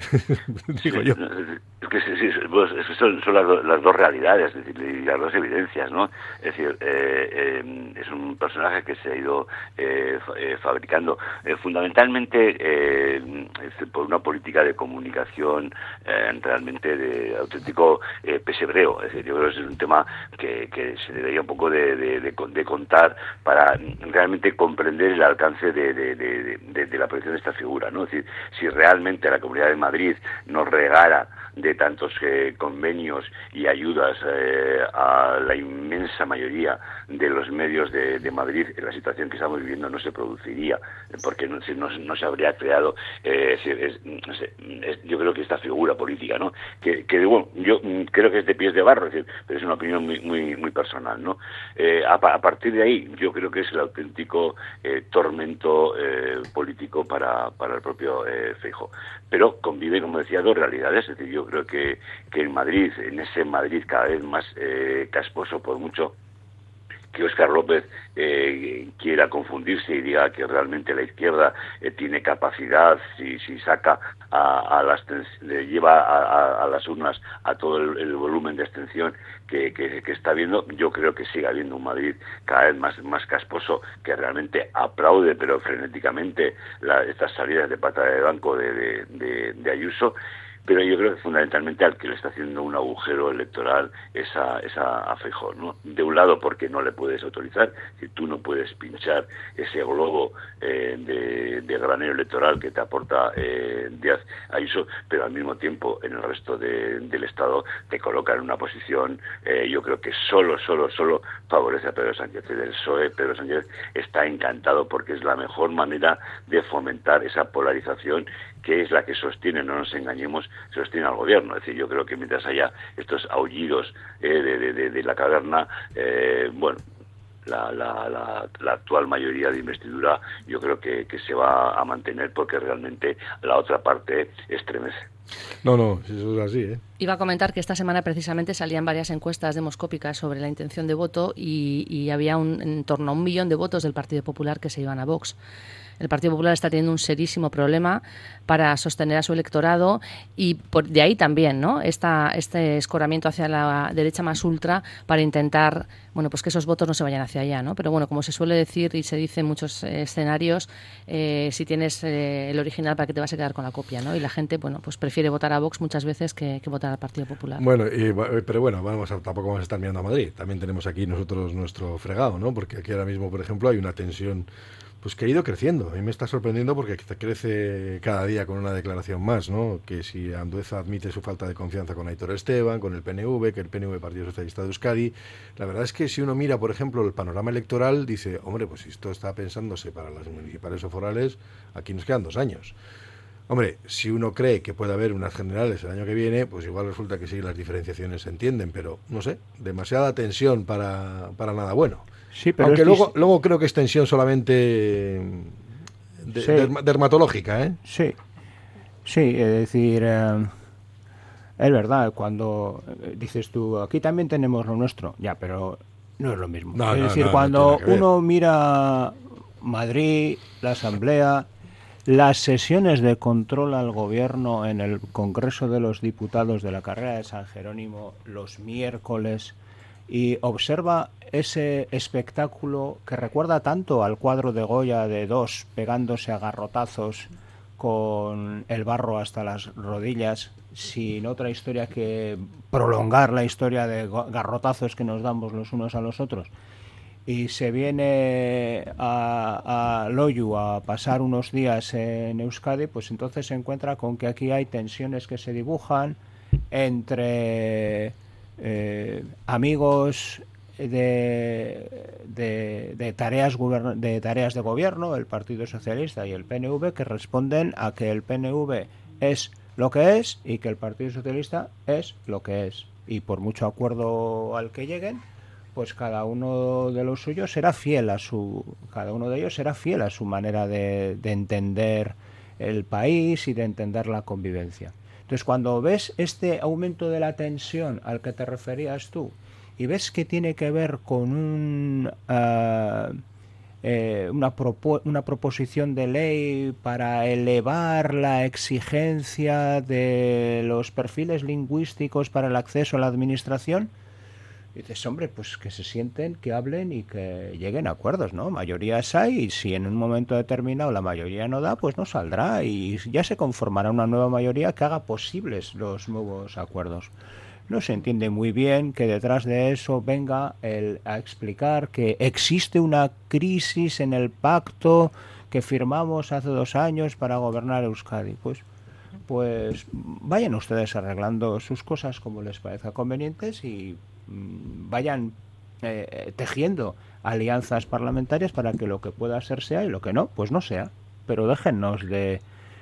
Digo yo. Es que sí, sí, pues, son, son las, do, las dos realidades, es decir, y las dos evidencias, ¿no? Es decir, eh, eh, es un personaje que se ha ido eh, eh, fabricando eh, fundamentalmente eh, por una política de comunicación eh, realmente de auténtico eh, pesebreo. Es decir, yo creo que es un tema que, que se debería un poco de, de, de, de contar para realmente comprender el alcance de, de, de, de, de la proyección de esta figura, ¿no? Es decir, si realmente la Comunidad de Madrid nos regala de tantos eh, convenios y ayudas eh, a la inmensa mayoría de los medios de, de Madrid, en la situación que estamos viviendo no se produciría, porque no, no, no se habría creado, eh, es, es, no sé, es, yo creo que esta figura política, ¿no? Que, que bueno, yo creo que es de pies de barro, es decir, pero es una opinión muy muy, muy personal, ¿no? Eh, a, a partir de ahí, yo creo que es el auténtico eh, tormento eh, político para, para el propio eh, Feijóo. Pero convive, como decía, dos realidades, es decir, yo creo que, que en Madrid, en ese Madrid cada vez más eh, casposo por mucho que Óscar López eh, quiera confundirse y diga que realmente la izquierda eh, tiene capacidad, si, si saca a, a las le lleva a, a, a las urnas a todo el, el volumen de abstención que, que, que está viendo, yo creo que sigue habiendo un Madrid cada vez más, más casposo, que realmente aplaude pero frenéticamente la, estas salidas de pata de banco de, de, de, de Ayuso. Pero yo creo que fundamentalmente al que le está haciendo un agujero electoral es a, es a, a Feijóo, ¿no? De un lado porque no le puedes autorizar, si tú no puedes pinchar ese globo eh, de, de granero electoral que te aporta eh, Díaz Ayuso, pero al mismo tiempo en el resto de, del Estado te coloca en una posición, eh, yo creo que solo, solo, solo favorece a Pedro Sánchez. El P S O E, Pedro Sánchez está encantado porque es la mejor manera de fomentar esa polarización que es la que sostiene, no nos engañemos, sostiene al gobierno. Es decir, yo creo que mientras haya estos aullidos eh, de, de, de la caverna, eh, bueno, la, la, la, la actual mayoría de investidura yo creo que, que se va a mantener porque realmente la otra parte estremece. No, no, eso es así, ¿eh? Iba a comentar que esta semana precisamente salían varias encuestas demoscópicas sobre la intención de voto y, y había un, en torno a un millón de votos del Partido Popular que se iban a Vox. El Partido Popular está teniendo un serísimo problema para sostener a su electorado y por, de ahí también, ¿no? Esta, este escoramiento hacia la derecha más ultra para intentar, bueno, pues que esos votos no se vayan hacia allá, ¿no? Pero bueno, como se suele decir y se dice en muchos eh, escenarios, eh, si tienes eh, el original, ¿para qué te vas a quedar con la copia, ¿no? Y la gente, bueno, pues prefiere votar a Vox muchas veces que, que votar al Partido Popular. Bueno, y, pero bueno, vamos a, tampoco vamos a estar mirando a Madrid. También tenemos aquí nosotros nuestro fregado, ¿no? Porque aquí ahora mismo, por ejemplo, hay una tensión pues que ha ido creciendo. A mí me está sorprendiendo porque crece cada día con una declaración más, ¿no? Que si Andueza admite su falta de confianza con Aitor Esteban, con el P N V, que el P N V, Partido Socialista de Euskadi. La verdad es que si uno mira, por ejemplo, el panorama electoral, dice, hombre, pues si esto está pensándose para las municipales o forales, aquí nos quedan dos años. Hombre, si uno cree que puede haber unas generales el año que viene, pues igual resulta que sí, las diferenciaciones se entienden, pero no sé, demasiada tensión para, para nada bueno. Sí, pero aunque es luego, que... luego creo que es tensión solamente de, sí. derma, dermatológica, ¿eh? Sí, sí, es decir, eh, es verdad, cuando eh, dices tú, aquí también tenemos lo nuestro, ya, pero no es lo mismo. No, es no, decir, no, cuando no uno mira Madrid, la Asamblea, las sesiones de control al gobierno en el Congreso de los Diputados de la carrera de San Jerónimo los miércoles y observa ese espectáculo que recuerda tanto al cuadro de Goya de dos pegándose a garrotazos con el barro hasta las rodillas, sin otra historia que prolongar la historia de garrotazos que nos damos los unos a los otros. Y se viene a, a Loiu a pasar unos días en Euskadi, pues entonces se encuentra con que aquí hay tensiones que se dibujan entre eh, amigos de, de, de, tareas de tareas de gobierno, el Partido Socialista y el P N V, que responden a que el P N V es lo que es y que el Partido Socialista es lo que es. Y por mucho acuerdo al que lleguen, pues cada uno de los suyos será fiel a su, cada uno de ellos será fiel a su manera de, de entender el país y de entender la convivencia. Entonces, cuando ves este aumento de la tensión al que te referías tú y ves que tiene que ver con un, uh, eh, una, propo una proposición de ley para elevar la exigencia de los perfiles lingüísticos para el acceso a la administración, y dices, hombre, pues que se sienten, que hablen y que lleguen a acuerdos, ¿no? Mayorías hay y si en un momento determinado la mayoría no da, pues no saldrá y ya se conformará una nueva mayoría que haga posibles los nuevos acuerdos. No se entiende muy bien que detrás de eso venga el, a explicar que existe una crisis en el pacto que firmamos hace dos años para gobernar Euskadi. Pues, pues vayan ustedes arreglando sus cosas como les parezca convenientes y vayan eh, tejiendo alianzas parlamentarias para que lo que pueda ser sea y lo que no, pues no sea. Pero déjennos de,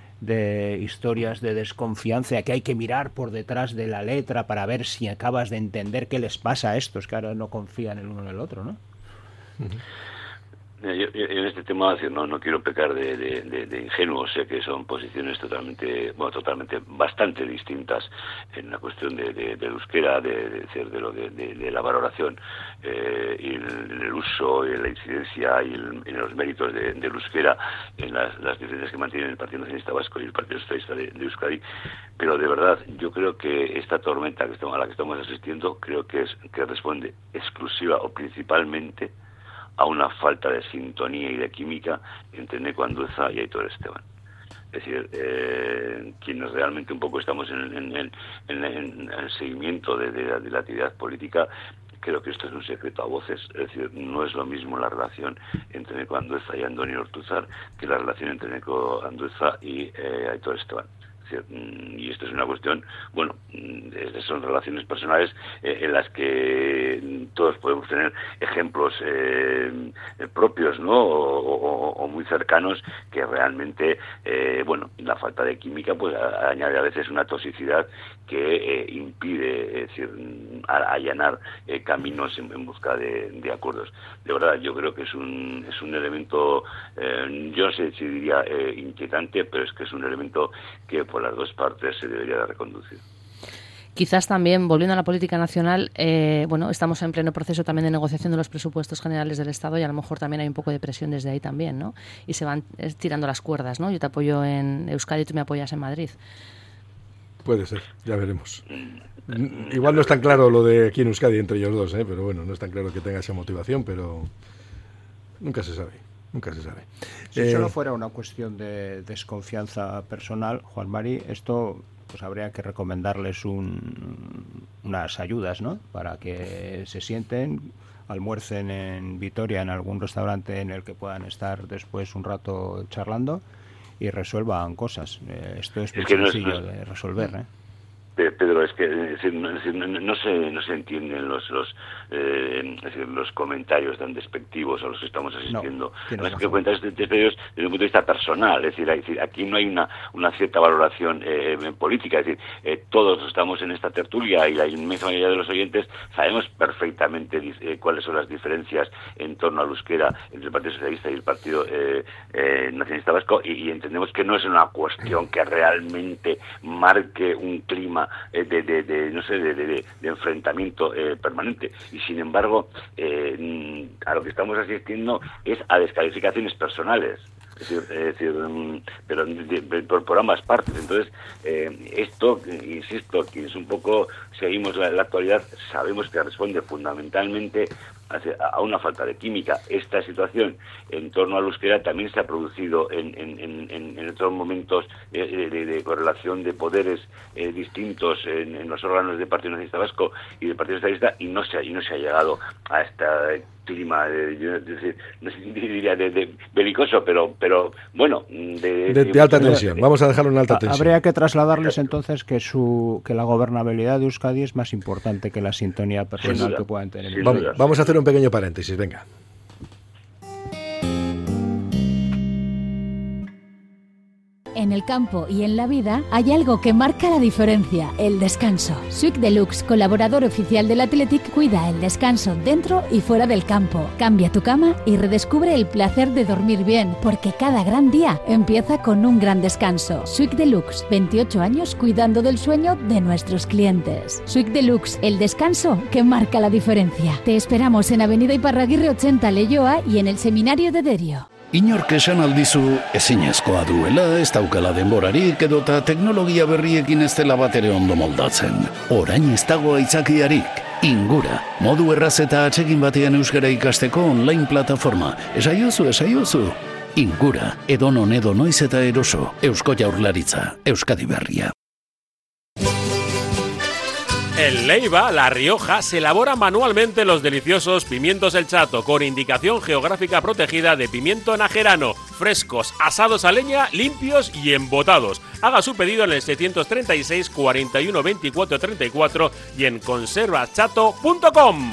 de historias de desconfianza que hay que mirar por detrás de la letra para ver si acabas de entender qué les pasa a estos que ahora no confían el uno en el otro, ¿no? Uh-huh. Yo, yo, en este tema no, no quiero pecar de, de, de, de ingenuo, sé que son posiciones totalmente, bueno, totalmente bastante distintas en la cuestión de, de, del euskera, de, de, de, lo, de, de, de la valoración eh, y el, el uso y la incidencia y el, en los méritos de, del euskera en las, las diferencias que mantienen el Partido Nacionalista Vasco y el Partido Socialista de, de Euskadi, pero de verdad yo creo que esta tormenta que estamos, a la que estamos asistiendo creo que es que responde exclusiva o principalmente a una falta de sintonía y de química entre Eneko Andueza y Aitor Esteban. Es decir, eh, quienes realmente un poco estamos en, en, en, en, en el seguimiento de, de, de la actividad política, creo que esto es un secreto a voces. Es decir, no es lo mismo la relación entre Eneko Andueza y Andoni Ortuzar que la relación entre Eneko Andueza y eh, Aitor Esteban. Y esto es una cuestión, bueno, son relaciones personales eh, en las que todos podemos tener ejemplos eh, propios, ¿no? O, o, o muy cercanos que realmente, eh, bueno, la falta de química pues a, añade a veces una toxicidad que eh, impide, es decir, a, allanar eh, caminos en, en busca de, de acuerdos. De verdad, yo creo que es un es un elemento, eh, yo no sé si diría eh, inquietante, pero es que es un elemento que por las dos partes se debería de reconducir. Quizás también, volviendo a la política nacional, eh, bueno, estamos en pleno proceso también de negociación de los presupuestos generales del Estado y a lo mejor también hay un poco de presión desde ahí también, ¿no? Y se van tirando las cuerdas, ¿no? Yo te apoyo en Euskadi y tú me apoyas en Madrid. Puede ser, ya veremos. Igual no es tan claro lo de aquí en Euskadi entre ellos dos, ¿eh? Pero bueno, no es tan claro que tenga esa motivación, pero nunca se sabe, nunca se sabe. Si eh, solo fuera una cuestión de desconfianza personal, Juan Mari, esto pues habría que recomendarles un, unas ayudas, ¿no? Para que se sienten, almuercen en Vitoria en algún restaurante en el que puedan estar después un rato charlando y resuelvan cosas. Eh, esto es muy es que sencillo no es, no es... de resolver, ¿eh? Pedro, es que es decir, no, no, no se no se entienden los los eh, es decir, los comentarios tan despectivos a los que estamos asistiendo. No, es que comentarios despectivos desde un punto de vista personal, es decir, es decir aquí no hay una una cierta valoración eh, política, es decir, eh, todos estamos en esta tertulia y la inmensa mayoría de los oyentes sabemos perfectamente eh, cuáles son las diferencias en torno al euskera entre el Partido Socialista y el Partido eh, eh, Nacionalista Vasco y, y entendemos que no es una cuestión que realmente marque un clima De, de, de no sé de, de, de enfrentamiento eh, permanente y sin embargo eh, a lo que estamos asistiendo es a descalificaciones personales, es decir, es decir um, pero de, de, por, por ambas partes. Entonces eh, esto, insisto, quienes un poco seguimos la, la actualidad sabemos que responde fundamentalmente a una falta de química. Esta situación en torno al euskera también se ha producido en, en, en, en otros momentos de, de, de correlación de poderes eh, distintos en, en los órganos del Partido Nacionalista Vasco y del Partido Socialista y no se ha, y no se ha llegado a este clima de, de, de, no sé, diría de, de belicoso, pero pero bueno de, de, de alta tensión. De, Vamos a dejarlo en alta tensión. Habría que trasladarles entonces que su que la gobernabilidad de Euskadi es más importante que la sintonía personal que puedan tener. Vamos, vamos a hacer un pequeño paréntesis, venga. En el campo y en la vida hay algo que marca la diferencia, el descanso. Swick Deluxe, colaborador oficial del Athletic, cuida el descanso dentro y fuera del campo. Cambia tu cama y redescubre el placer de dormir bien, porque cada gran día empieza con un gran descanso. Swick Deluxe, veintiocho años cuidando del sueño de nuestros clientes. Swick Deluxe, el descanso que marca la diferencia. Te esperamos en Avenida Iparraguirre ochenta Leioa y en el Seminario de Derio. Inork esan aldizu ezinezkoa duela, ez daukala denborarik edota teknologia berriekin ez dela batere ondo moldatzen. Orain ez dago aitzakiarik. Ingura, modu erraz eta atsegin batean euskara ikasteko online plataforma. Esaiozu, esaiozu. Ingura, edonon edo noiz eta eroso. Eusko Jaurlaritza, Euskadi Berria. En Leiva, La Rioja, se elaboran manualmente los deliciosos pimientos El Chato, con indicación geográfica protegida de pimiento najerano, frescos, asados a leña, limpios y embotados. Haga su pedido en el setecientos treinta y seis, cuarenta y uno, veinticuatro, treinta y cuatro y en conservas chato punto com.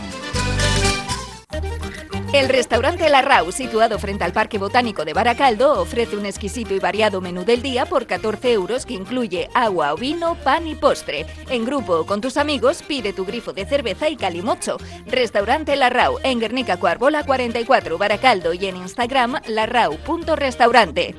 El restaurante La Rau, situado frente al Parque Botánico de Baracaldo, ofrece un exquisito y variado menú del día por catorce euros que incluye agua o vino, pan y postre. En grupo o con tus amigos, pide tu grifo de cerveza y calimocho. Restaurante La Rau, en Guernica Coarbola cuarenta y cuatro, Baracaldo, y en Instagram larrau punto restaurante.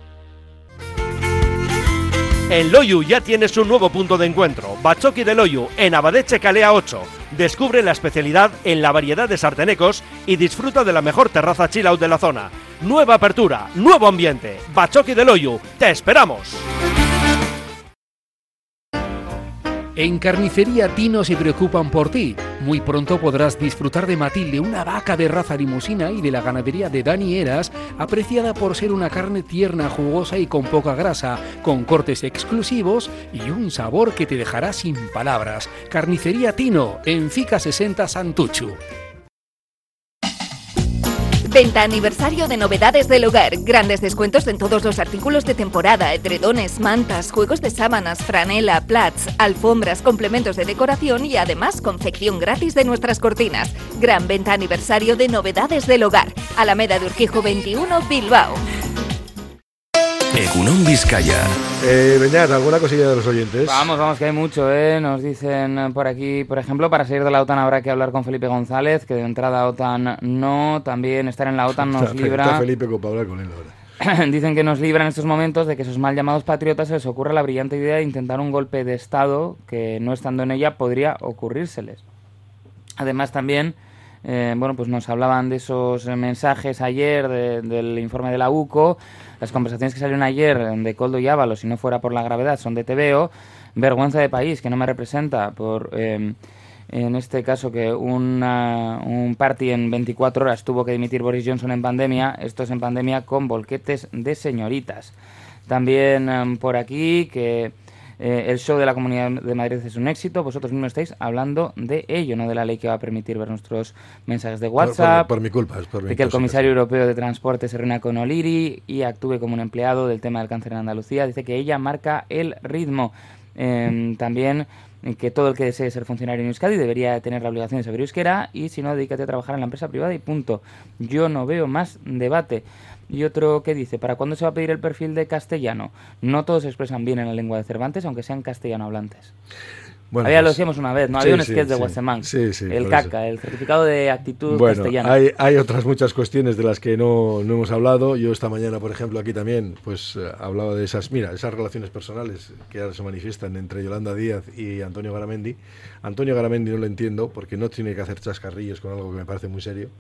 En Loiu ya tienes un nuevo punto de encuentro, Batzoki de Loiu, en Abadeche Calea ocho. Descubre la especialidad en la variedad de sartenecos y disfruta de la mejor terraza chill out de la zona. Nueva apertura, nuevo ambiente, Batzoki de Loiu, ¡te esperamos! En Carnicería Tino se preocupan por ti. Muy pronto podrás disfrutar de Matilde, una vaca de raza limusina, y de la ganadería de Dani Eras, apreciada por ser una carne tierna, jugosa y con poca grasa, con cortes exclusivos y un sabor que te dejará sin palabras. Carnicería Tino, en Fica sesenta Santuchu. Venta aniversario de Novedades del Hogar. Grandes descuentos en todos los artículos de temporada: edredones, mantas, juegos de sábanas, franela, plats, alfombras, complementos de decoración y además confección gratis de nuestras cortinas. Gran venta aniversario de Novedades del Hogar. Alameda de Urquijo veintiuno, Bilbao. Egunon Vizcaya. Eh, Beñat, ¿alguna cosilla de los oyentes? Vamos, vamos, que hay mucho, ¿eh? Nos dicen por aquí, por ejemplo, para salir de la OTAN habrá que hablar con Felipe González, que de entrada OTAN no, también estar en la OTAN nos está, libra... Está Felipe para hablar con él ahora. Dicen que nos libra en estos momentos de que esos mal llamados patriotas se les ocurra la brillante idea de intentar un golpe de Estado que, no estando en ella, podría ocurrírseles. Además, también, eh, bueno, pues nos hablaban de esos mensajes ayer de, del informe de la U C O. Las conversaciones que salieron ayer de Koldo y Ábalos, si no fuera por la gravedad, son de T V O. Vergüenza de país, que no me representa por... Eh, en este caso que una, un party en veinticuatro horas tuvo que dimitir Boris Johnson en pandemia, esto es en pandemia con bolquetes de señoritas. También um, por aquí que eh, el show de la Comunidad de Madrid es un éxito, vosotros mismos estáis hablando de ello, no de la ley que va a permitir ver nuestros mensajes de WhatsApp, por, por, por mi culpa, es por mi de que el comisario europeo de transporte se reúna con O'Leary y actúe como un empleado del tema del cáncer en Andalucía, dice que ella marca el ritmo. Eh, también que todo el que desee ser funcionario en Euskadi debería tener la obligación de saber euskera y si no, dedícate a trabajar en la empresa privada y punto. Yo no veo más debate. Y otro que dice, ¿para cuándo se va a pedir el perfil de castellano? No todos se expresan bien en la lengua de Cervantes, aunque sean castellano hablantes. Bueno, había pues, lo decíamos una vez, ¿no? Había sí, un sketch sí, de Guasemán, sí, sí, el CACA, el certificado de actitud bueno, castellana. Hay, hay otras muchas cuestiones de las que no, no hemos hablado. Yo esta mañana, por ejemplo, aquí también, pues eh, hablaba de esas, mira, esas relaciones personales que ahora se manifiestan entre Yolanda Díaz y Antonio Garamendi. Antonio Garamendi no lo entiendo porque no tiene que hacer chascarrillos con algo que me parece muy serio.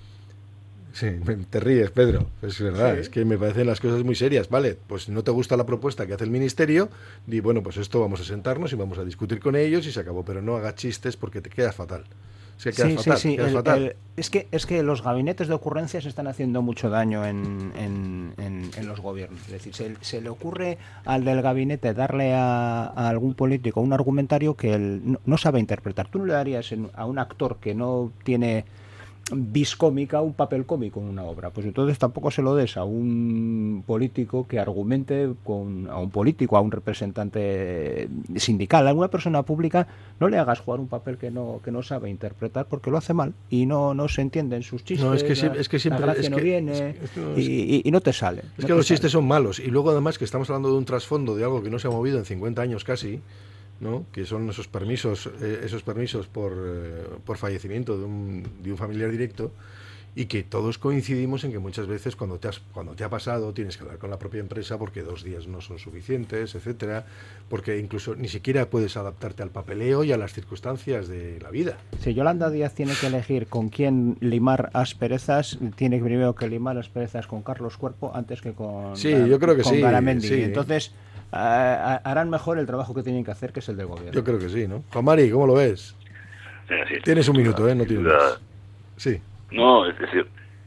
Sí, te ríes, Pedro, es verdad, sí. Es que me parecen las cosas muy serias, vale, pues no te gusta la propuesta que hace el Ministerio, y bueno, pues esto vamos a sentarnos y vamos a discutir con ellos y se acabó, pero no hagas chistes porque te quedas fatal. Es que quedas sí, fatal, sí, sí, quedas el, fatal. El, es, que, es que los gabinetes de ocurrencias están haciendo mucho daño en, en, en, en los gobiernos, es decir, se, se le ocurre al del gabinete darle a, a algún político un argumentario que él no, no sabe interpretar. Tú no le darías en, a un actor que no tiene vis cómica un papel cómico en una obra, pues entonces tampoco se lo des a un político que argumente con a un político, a un representante sindical, a alguna persona pública, no le hagas jugar un papel que no que no sabe interpretar porque lo hace mal y no no se entienden sus chistes. No, es que, la, es que siempre la gracia es no que, viene es que, es que no, y, y, y no te sale. Es no que los sale. chistes son malos y luego además que estamos hablando de un trasfondo de algo que no se ha movido en cincuenta años casi, ¿no? Que son esos permisos eh, esos permisos por, eh, por fallecimiento de un, de un familiar directo. Y que todos coincidimos en que muchas veces cuando te has, cuando te ha pasado tienes que hablar con la propia empresa porque dos días no son suficientes, etcétera, porque incluso ni siquiera puedes adaptarte al papeleo y a las circunstancias de la vida. Si Yolanda Díaz tiene que elegir con quién limar asperezas, tiene primero que limar asperezas con Carlos Cuerpo antes que con, sí, yo creo que con sí, Garamendi. sí. Entonces uh, harán mejor el trabajo que tienen que hacer, que es el del gobierno. Yo creo que sí, ¿no? Juan Mari, ¿cómo lo ves? Sí, sí, Tienes un minuto, ¿eh? No tienes más. Sí. No, es decir,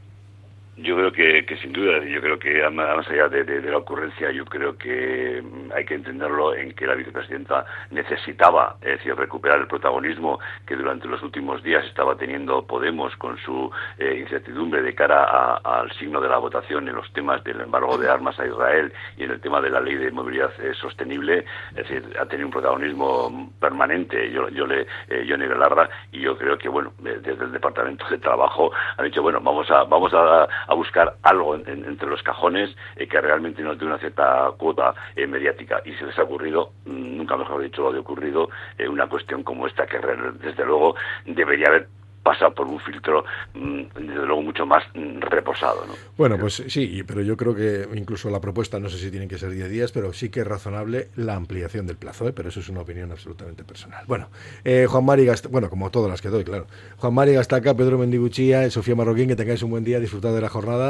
yo creo que, que sin duda, yo creo que más allá de, de, de la ocurrencia, yo creo que hay que entenderlo en que la vicepresidenta necesitaba, es decir, recuperar el protagonismo que durante los últimos días estaba teniendo Podemos con su eh, incertidumbre de cara a, al signo de la votación en los temas del embargo de armas a Israel y en el tema de la ley de movilidad eh, sostenible, es decir, ha tenido un protagonismo permanente, yo, yo le, eh, Yone Belarra, y yo creo que, bueno, desde el Departamento de Trabajo han dicho, bueno, vamos a, vamos a a buscar algo en, en, entre los cajones eh, que realmente nos dé una cierta cuota eh, mediática. Y se les ha ocurrido, nunca mejor dicho lo de ocurrido, eh, una cuestión como esta que desde luego debería haber pasado por un filtro desde luego mucho más reposado, ¿no? Bueno, pues sí, pero yo creo que incluso la propuesta, no sé si tienen que ser diez días, pero sí que es razonable la ampliación del plazo, ¿eh? Pero eso es una opinión absolutamente personal. Bueno, eh, Juan Mari Gast... bueno, como todas las que doy, claro. Juan Mari Gastaca, Pedro Mendiguchía, Sofía Marroquín, que tengáis un buen día, disfrutad de la jornada.